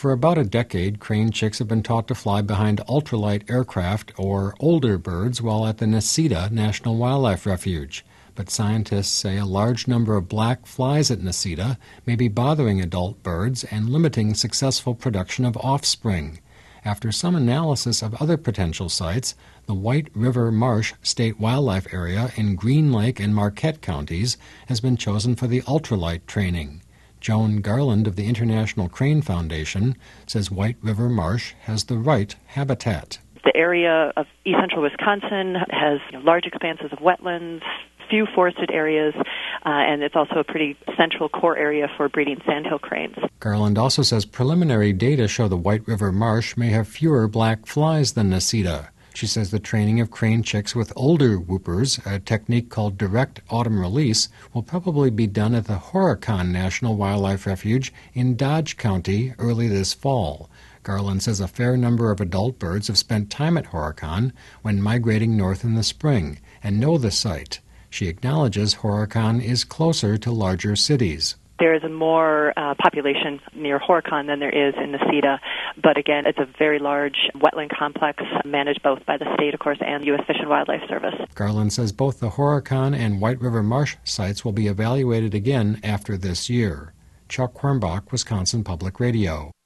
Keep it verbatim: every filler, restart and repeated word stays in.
For about a decade, crane chicks have been taught to fly behind ultralight aircraft or older birds while at the Necedah National Wildlife Refuge. But scientists say a large number of black flies at Necedah may be bothering adult birds and limiting successful production of offspring. After some analysis of other potential sites, the White River Marsh State Wildlife Area in Green Lake and Marquette counties has been chosen for the ultralight training. Joan Garland of the International Crane Foundation says White River Marsh has the right habitat. The area of east central Wisconsin has you know, large expanses of wetlands, few forested areas, uh, and it's also a pretty central core area for breeding sandhill cranes. Garland also says preliminary data show the White River Marsh may have fewer black flies than Necedah. She says the training of crane chicks with older whoopers, a technique called direct autumn release, will probably be done at the Horicon National Wildlife Refuge in Dodge County early this fall. Garland says a fair number of adult birds have spent time at Horicon when migrating north in the spring and know the site. She acknowledges Horicon is closer to larger cities. There is a more uh, population near Horicon than there is in Necedah, but again, it's a very large wetland complex managed both by the state, of course, and U S Fish and Wildlife Service. Garland says both the Horicon and White River Marsh sites will be evaluated again after this year. Chuck Quirmbach, Wisconsin Public Radio.